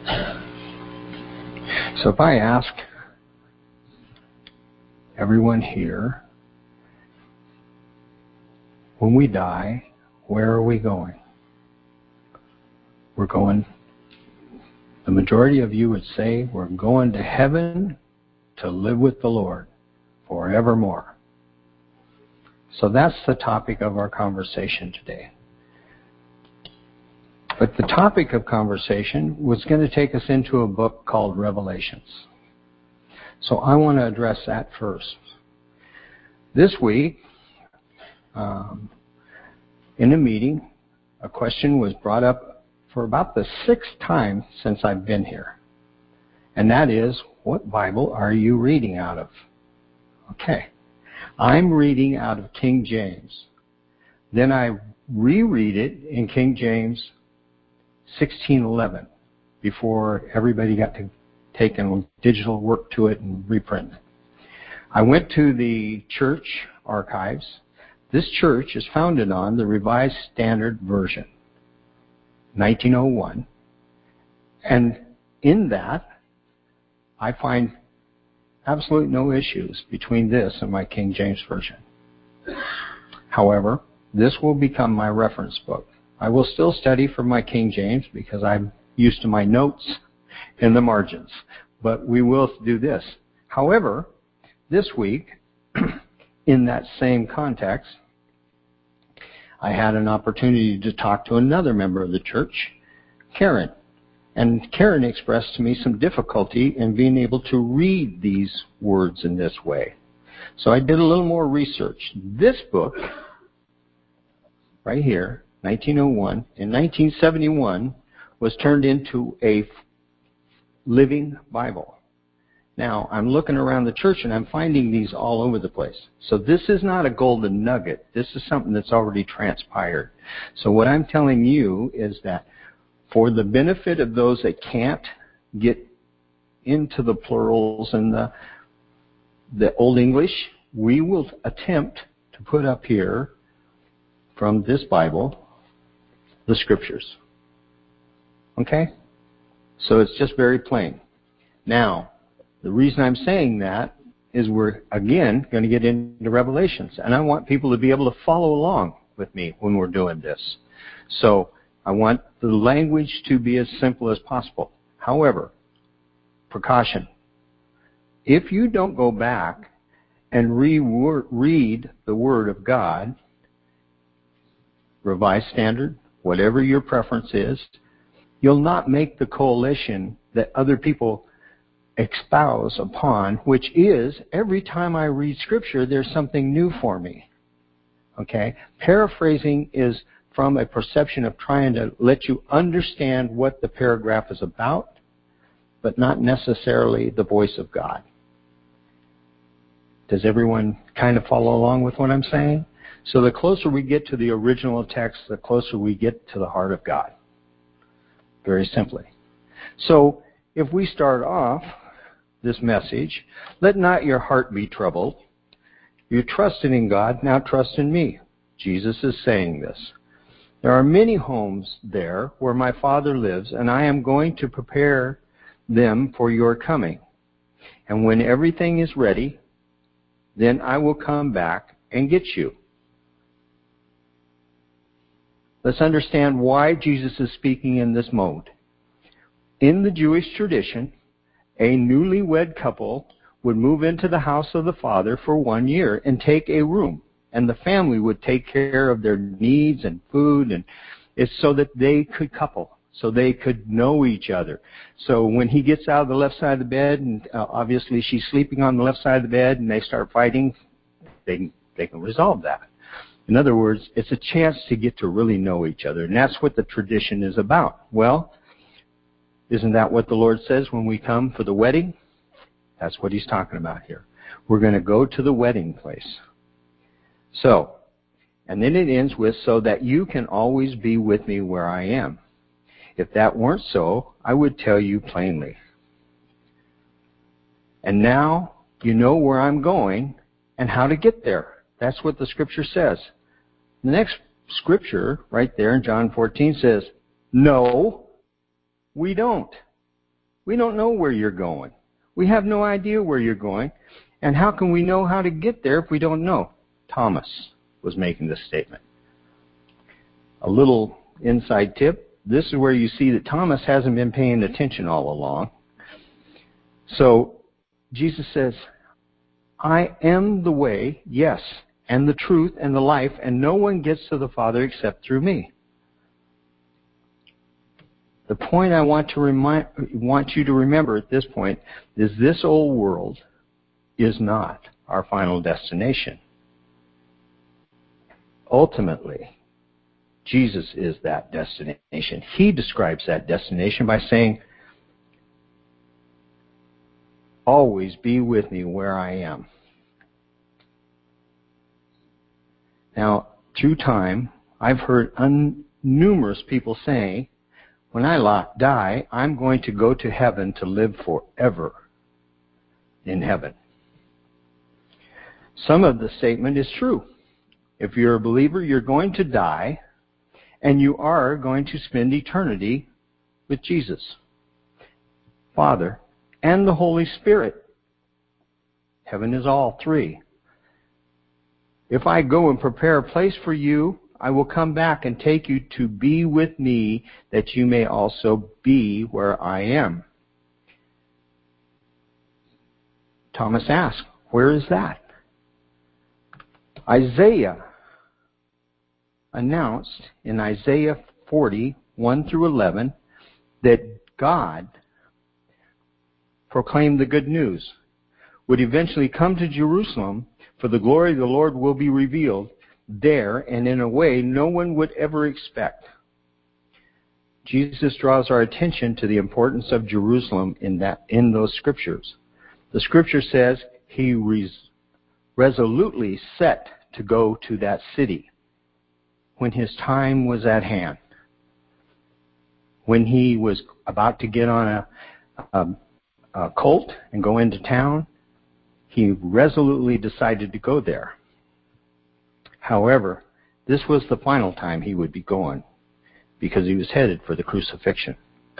So if I ask everyone here, when we die, where are we going? We're going, the majority of you would say, we're going to heaven to live with the Lord forevermore. So that's the topic of our conversation today. But the topic of conversation was going to take us into a book called Revelations. So I want to address that first. This week, in a meeting, a question was brought up for about the 6th time since I've been here. And that is, what Bible are you reading out of? Okay. I'm reading out of King James. Then I reread it in King James 1611 before everybody got to take digital work to it and reprint it. I went to the church archives. This church is founded on the Revised Standard Version, 1901. And in that, I find absolutely no issues between this and my King James Version. However, this will become my reference book. I will still study from my King James because I'm used to my notes in the margins. But we will do this. However, this week, in that same context, I had an opportunity to talk to another member of the church, Karen. And Karen expressed to me some difficulty in being able to read these words in this way. So I did a little more research. This book, right here, 1901, in 1971, was turned into a living Bible. Now, I'm looking around the church and I'm finding these all over the place. So this is not a golden nugget. This is something that's already transpired. So what I'm telling you is that for the benefit of those that can't get into the plurals and the Old English, we will attempt to put up here from this Bible the scriptures. Okay? So it's just very plain. Now, the reason I'm saying that is we're, again, going to get into Revelations. And I want people to be able to follow along with me when we're doing this. So I want the language to be as simple as possible. However, precaution. If you don't go back and read the Word of God, Revised Standard, whatever your preference is, you'll not make the coalition that other people espouse upon, which is, every time I read Scripture, there's something new for me. Okay? Paraphrasing is from a perception of trying to let you understand what the paragraph is about, but not necessarily the voice of God. Does everyone kind of follow along with what I'm saying? So the closer we get to the original text, the closer we get to the heart of God. Very simply. So if we start off this message, let not your heart be troubled. You trusted in God, now trust in me. Jesus is saying this. There are many homes there where my Father lives, and I am going to prepare them for your coming. And when everything is ready, then I will come back and get you. Let's understand why Jesus is speaking in this mode. In the Jewish tradition, a newlywed couple would move into the house of the father for 1 year and take a room. And the family would take care of their needs and food, and it's so that they could couple, so they could know each other. So when he gets out of the left side of the bed, and obviously she's sleeping on the left side of the bed, and they start fighting, they can resolve that. In other words, it's a chance to get to really know each other, and that's what the tradition is about. Well, isn't that what the Lord says when we come for the wedding? That's what he's talking about here. We're going to go to the wedding place. So, and then it ends with, so that you can always be with me where I am. If that weren't so, I would tell you plainly. And now you know where I'm going and how to get there. That's what the scripture says. The next scripture right there in John 14 says, no, we don't. We don't know where you're going. We have no idea where you're going. And how can we know how to get there if we don't know? Thomas was making this statement. A little inside tip. This is where you see that Thomas hasn't been paying attention all along. So Jesus says, I am the way, yes, and the truth and the life, and no one gets to the Father except through me. The point I want you to remember at this point is this old world is not our final destination. Ultimately, Jesus is that destination. He describes that destination by saying, always be with me where I am. Now, through time, I've heard numerous people say, when I die, I'm going to go to heaven to live forever in heaven. Some of the statement is true. If you're a believer, you're going to die, and you are going to spend eternity with Jesus, Father, and the Holy Spirit. Heaven is all three. If I go and prepare a place for you, I will come back and take you to be with me, that you may also be where I am. Thomas asked, where is that? Isaiah announced in Isaiah 40, 1 through 11, that God proclaimed the good news, would eventually come to Jerusalem, for the glory of the Lord will be revealed there, and in a way no one would ever expect. Jesus draws our attention to the importance of Jerusalem in those scriptures. The scripture says he resolutely set to go to that city when his time was at hand. When he was about to get on a colt and go into town, he resolutely decided to go there. However, this was the final time he would be going, because he was headed for the crucifixion.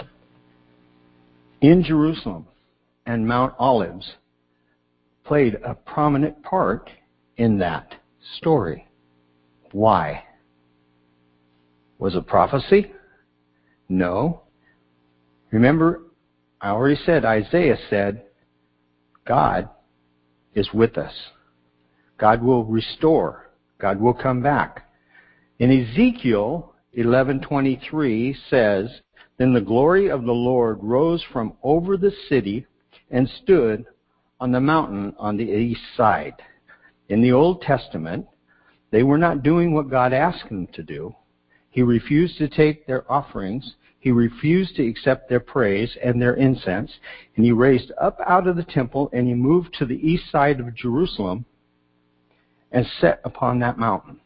In Jerusalem and Mount Olives played a prominent part in that story. Why? Was it prophecy? No. Remember, I already said, Isaiah said, God is with us. God will restore. God will come back. In Ezekiel 11:23 says, then the glory of the Lord rose from over the city and stood on the mountain on the east side. In the Old Testament, they were not doing what God asked them to do. He refused to take their offerings. He refused to accept their praise and their incense. And he raised up out of the temple, and he moved to the east side of Jerusalem and set upon that mountain,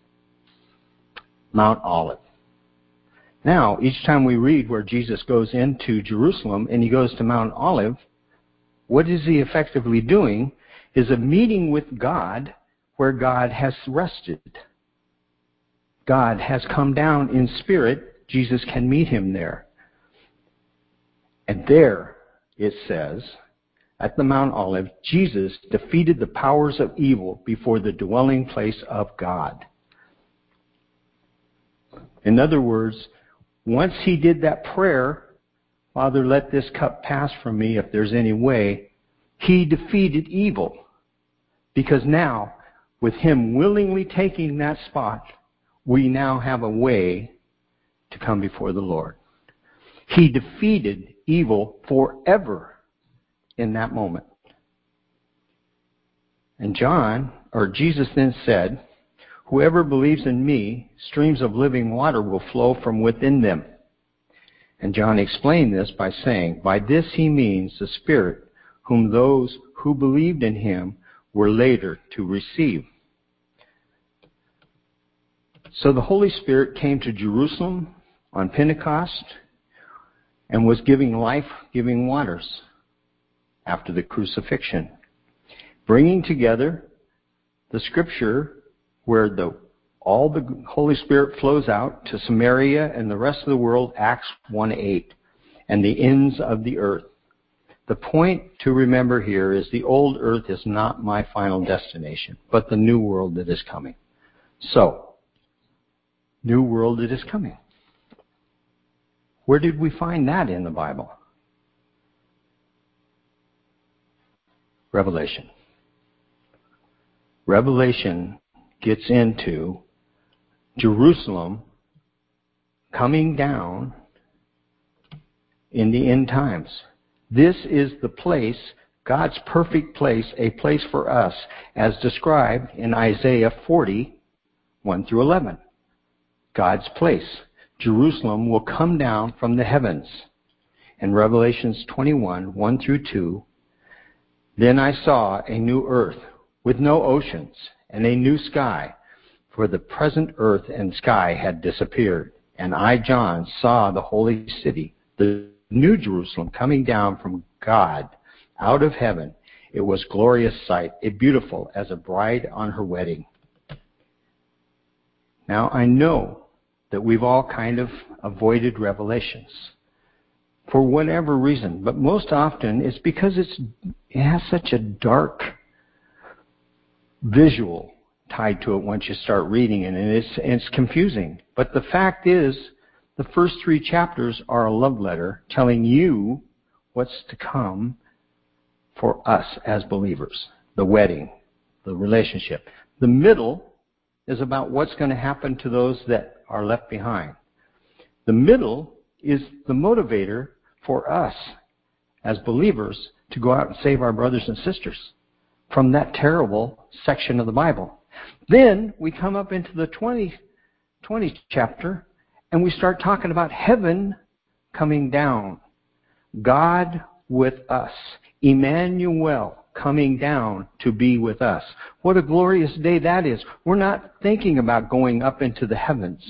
Mount Olive. Now, each time we read where Jesus goes into Jerusalem and he goes to Mount Olive, what is he effectively doing is a meeting with God where God has rested. God has come down in spirit. Jesus can meet him there. And there, it says, at the Mount Olive, Jesus defeated the powers of evil before the dwelling place of God. In other words, once he did that prayer, Father, let this cup pass from me if there's any way, he defeated evil. Because now, with him willingly taking that spot, we now have a way to come before the Lord. He defeated evil forever in that moment. And Jesus then said, whoever believes in me, streams of living water will flow from within them. And John explained this by saying, by this he means the Spirit, whom those who believed in him were later to receive. So the Holy Spirit came to Jerusalem on Pentecost and was giving life-giving waters after the crucifixion, bringing together the Scripture where all the Holy Spirit flows out to Samaria and the rest of the world, Acts 1:8. and the ends of the earth. The point to remember here is the old earth is not my final destination, but the new world that is coming. So, new world that is coming. Where did we find that in the Bible? Revelation. Revelation gets into Jerusalem coming down in the end times. This is the place, God's perfect place, a place for us, as described in Isaiah 40, 1 through 11. God's place. Jerusalem will come down from the heavens. In Revelations 21, 1 through 2, then I saw a new earth with no oceans and a new sky, for the present earth and sky had disappeared. And I, John, saw the holy city, the New Jerusalem, coming down from God out of heaven. It was glorious sight, beautiful as a bride on her wedding. Now, I know that we've all kind of avoided Revelations for whatever reason, but most often it's because it has such a dark visual tied to it once you start reading it, and it's confusing. But the fact is, the first 3 chapters are a love letter telling you what's to come for us as believers. The wedding, the relationship. The middle is about what's going to happen to those that are left behind. The middle is the motivator for us as believers to go out and save our brothers and sisters from that terrible section of the Bible. Then we come up into the 20th chapter, and we start talking about heaven coming down. God with us. Emmanuel coming down to be with us. What a glorious day that is. We're not thinking about going up into the heavens.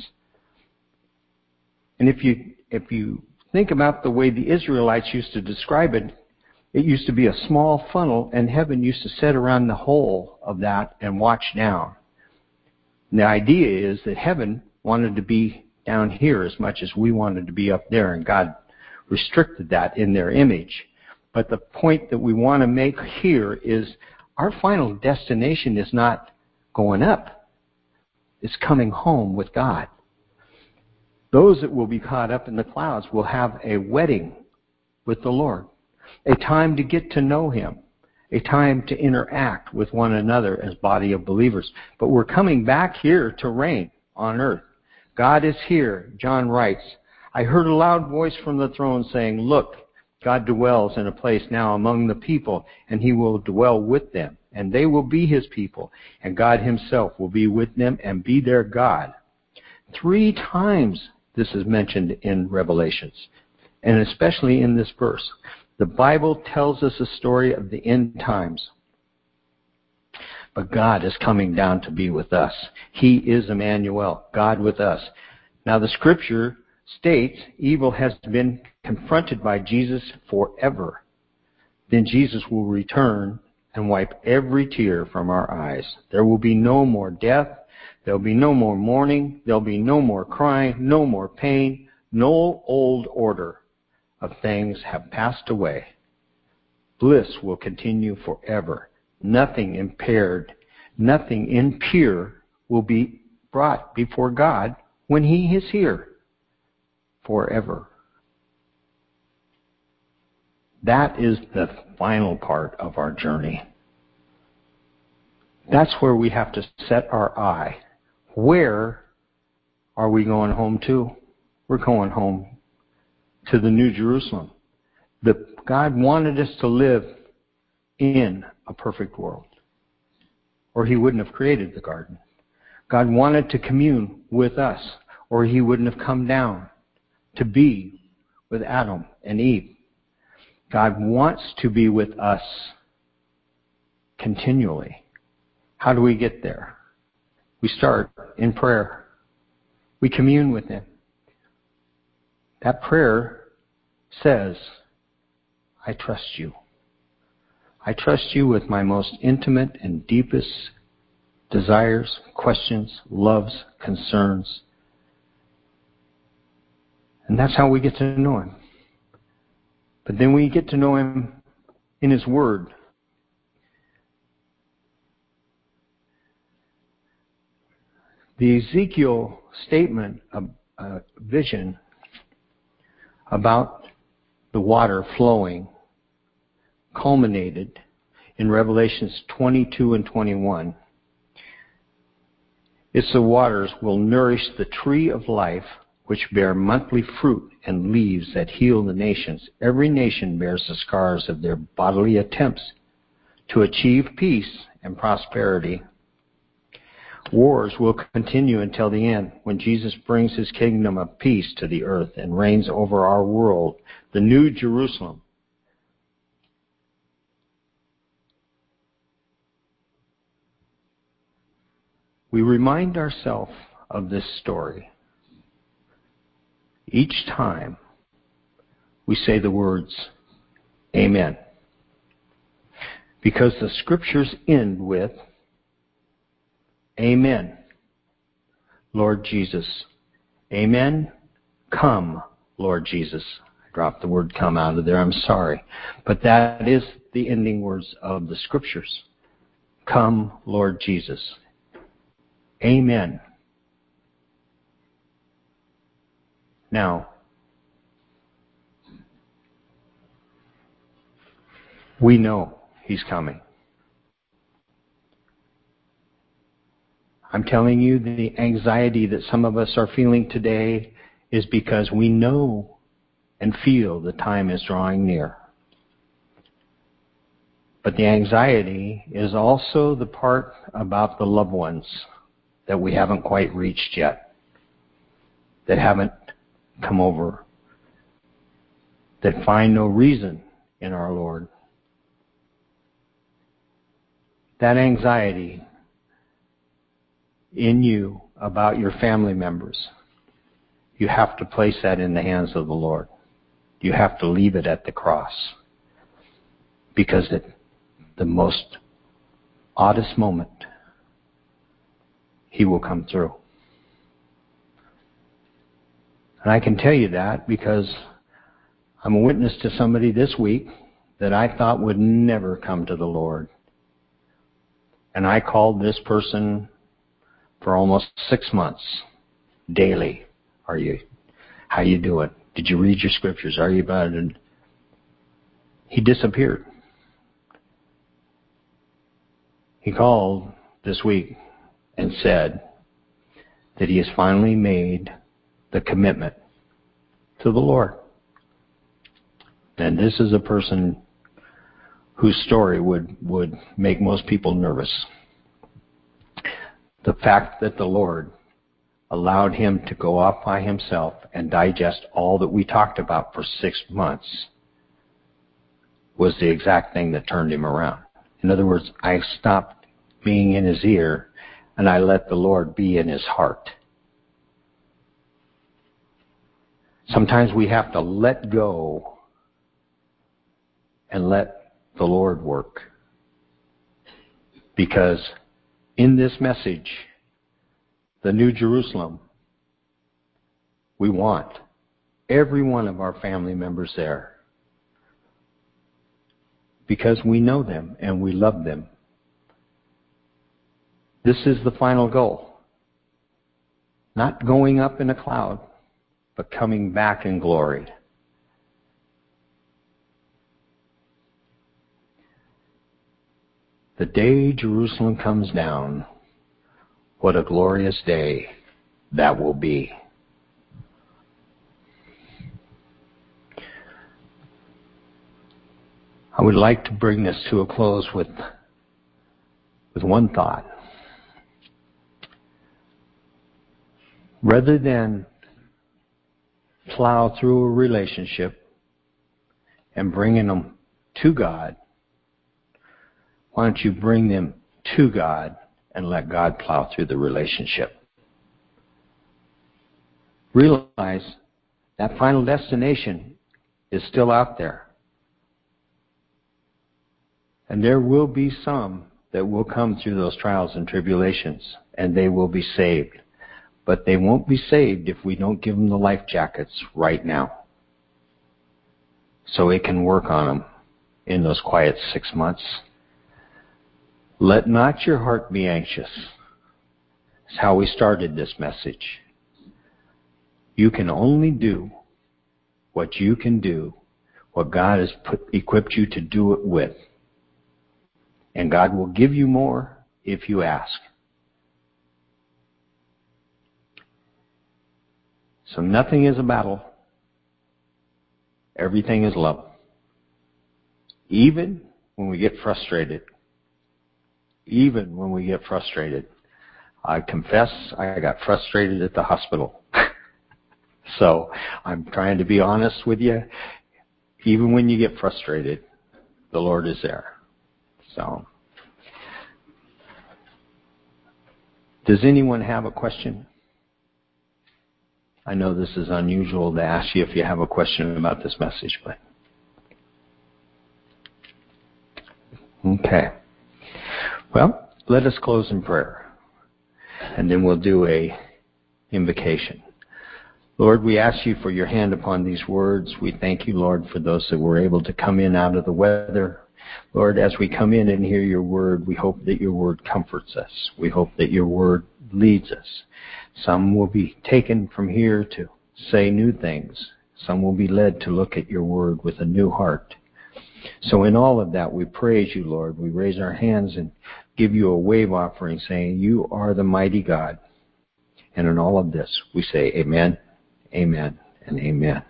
And if you think about the way the Israelites used to describe it, it used to be a small funnel, and heaven used to sit around the hole of that and watch down. And the idea is that heaven wanted to be down here as much as we wanted to be up there, and God restricted that in their image. But the point that we want to make here is our final destination is not going up. It's coming home with God. Those that will be caught up in the clouds will have a wedding with the Lord, a time to get to know Him, a time to interact with one another as body of believers. But we're coming back here to reign on earth. God is here. John writes, I heard a loud voice from the throne saying, look, God dwells in a place now among the people, and He will dwell with them, and they will be His people, and God Himself will be with them and be their God. 3 times this is mentioned in Revelations, and especially in this verse. The Bible tells us a story of the end times. But God is coming down to be with us. He is Emmanuel, God with us. Now the Scripture states evil has been confronted by Jesus forever. Then Jesus will return and wipe every tear from our eyes. There will be no more death. There will be no more mourning. There will be no more crying, no more pain. No old order of things have passed away. Bliss will continue forever. Nothing impaired, nothing impure will be brought before God when He is here forever. That is the final part of our journey. That's where we have to set our eye. Where are we going home to? We're going home to the New Jerusalem. God wanted us to live in a perfect world, or He wouldn't have created the garden. God wanted to commune with us, or He wouldn't have come down to be with Adam and Eve. God wants to be with us continually. How do we get there? We start in prayer. We commune with Him. That prayer says, I trust you. I trust you with my most intimate and deepest desires, questions, loves, concerns. And that's how we get to know Him. But then we get to know Him in His Word. The Ezekiel statement, vision about the water flowing, culminated in Revelations 22 and 21. It's the waters will nourish the tree of life, which bear monthly fruit and leaves that heal the nations. Every nation bears the scars of their bodily attempts to achieve peace and prosperity. Wars will continue until the end, when Jesus brings His kingdom of peace to the earth and reigns over our world, the New Jerusalem. We remind ourselves of this story each time we say the words, Amen. Because the Scriptures end with, Amen, Lord Jesus. Amen. Come, Lord Jesus. I dropped the word come out of there. I'm sorry. But that is the ending words of the Scriptures. Come, Lord Jesus. Amen. Now, we know He's coming. I'm telling you, the anxiety that some of us are feeling today is because we know and feel the time is drawing near. But the anxiety is also the part about the loved ones that we haven't quite reached yet, that haven't come over, that find no reason in our Lord. That anxiety in you about your family members, you have to place that in the hands of the Lord. You have to leave it at the cross. Because at the most oddest moment, He will come through. And I can tell you that because I'm a witness to somebody this week that I thought would never come to the Lord. And I called this person for almost 6 months, daily. How you doing? Did you read your scriptures? Are you about it? He disappeared. He called this week and said that he has finally made the commitment to the Lord. And this is a person whose story would make most people nervous. The fact that the Lord allowed him to go off by himself and digest all that we talked about for 6 months was the exact thing that turned him around. In other words, I stopped being in his ear and I let the Lord be in his heart. Sometimes we have to let go and let the Lord work. Because in this message, the New Jerusalem, we want every one of our family members there. Because we know them and we love them. This is the final goal. Not going up in a cloud, but coming back in glory. The day Jerusalem comes down, what a glorious day that will be. I would like to bring this to a close with one thought. Rather than plow through a relationship and bringing them to God, why don't you bring them to God and let God plow through the relationship? Realize that final destination is still out there. And there will be some that will come through those trials and tribulations, and they will be saved. But they won't be saved if we don't give them the life jackets right now. so it can work on them in those quiet 6 months. Let not your heart be anxious. That's how we started this message. You can only do what you can do, what God has equipped you to do it with. And God will give you more if you ask. So nothing is a battle. Everything is love. Even when we get frustrated. Even when we get frustrated. I confess I got frustrated at the hospital. So I'm trying to be honest with you. Even when you get frustrated, the Lord is there. So, does anyone have a question? I know this is unusual to ask you if you have a question about this message, but okay. Well, let us close in prayer, and then we'll do a invocation. Lord, we ask you for your hand upon these words. We thank you, Lord, for those that were able to come in out of the weather. Lord, as we come in and hear your word, we hope that your word comforts us. We hope that your word leads us. Some will be taken from here to say new things. Some will be led to look at your word with a new heart. So in all of that, we praise you, Lord. We raise our hands and give you a wave offering saying, you are the mighty God. And in all of this, we say amen, amen, and amen.